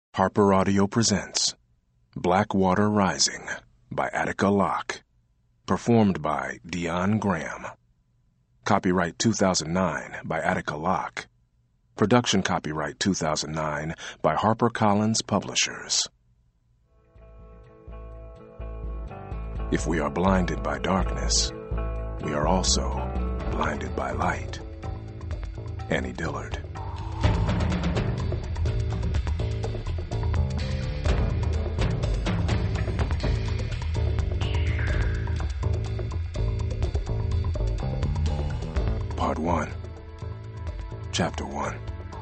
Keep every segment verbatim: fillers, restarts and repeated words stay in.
Harper Audio presents Blackwater Rising by Attica Locke. Performed by Dion Graham. Copyright two thousand nine by Attica Locke. Production copyright two thousand nine by HarperCollins Publishers. If we are blinded by darkness, we are also blinded by light. Annie Dillard. Part one. Chapter one.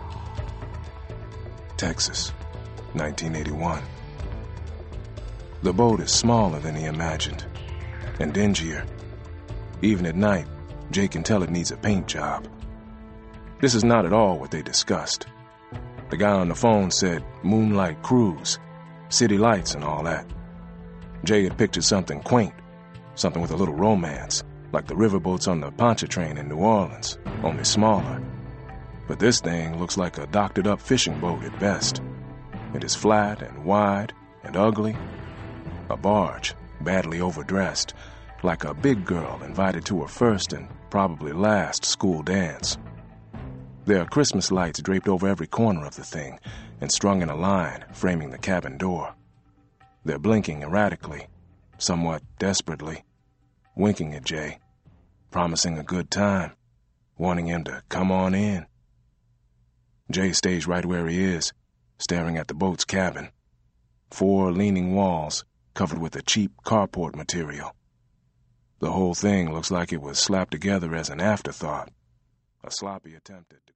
Texas, nineteen eighty-one. The boat is smaller than he imagined, and dingier. Even at night, Jay can tell it needs a paint job. This is not at all what they discussed. The guy on the phone said moonlight cruise, city lights and all that. Jay had pictured something quaint, something with a little romance, like the riverboats on the Pontchartrain in New Orleans, only smaller. But this thing looks like a doctored-up fishing boat at best. It is flat and wide and ugly. A barge, badly overdressed, like a big girl invited to her first and probably last school dance. There are Christmas lights draped over every corner of the thing and strung in a line framing the cabin door. They're blinking erratically, somewhat desperately, winking at Jay, promising a good time, wanting him to come on in. Jay stays right where he is, staring at the boat's cabin. Four leaning walls covered with a cheap carport material. The whole thing looks like it was slapped together as an afterthought, a sloppy attempt at